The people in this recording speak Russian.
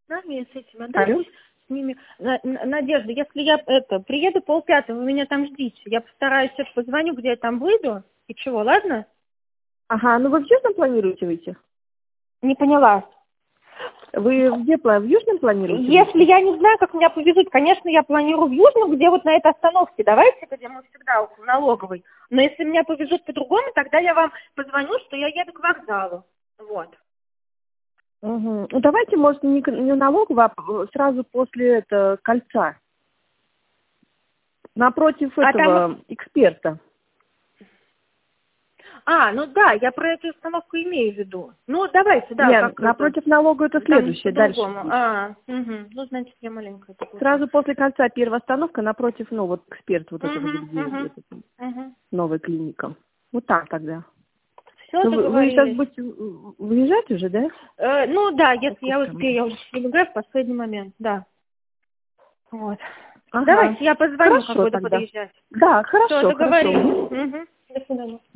нами, с этими, да, Алло? пусть с ними. Надежда, если я приеду 4:30, вы меня там ждите. Я постараюсь, позвоню, где я там выйду. И чего, ладно? Ага, ну вы в Южном планируете выйти? Не поняла. Вы где, в Южном планируете Если выйти? я не знаю, как меня повезут, конечно, я планирую в Южном, где вот на этой остановке, давайте, где мы всегда около налоговой. Но если меня повезут по-другому, тогда я вам позвоню, что я еду к вокзалу. Вот. Угу. Ну давайте, может, не налогово, а сразу после кольца. Напротив А этого там... эксперта. Ну да, я про эту остановку имею в виду. Ну, давайте, да, Нет, как это... напротив налога это Там следующее, дальше по-другому. будет. Угу. Ну, значит, я маленькая. Сразу после кольца первая остановка напротив, ну вот эксперт вот этого, где этот, Угу. новая клиника. Вот так тогда. Все, Ну, вы сейчас договорились. будете выезжать уже, да? Ну да, если я Сколько там? успею, я уже выбегаю в последний момент, да. Вот. Ага. Давайте, я позвоню, как Хорошо буду тогда. подъезжать. Да, Все, хорошо, хорошо. договорились. Угу. До свидания.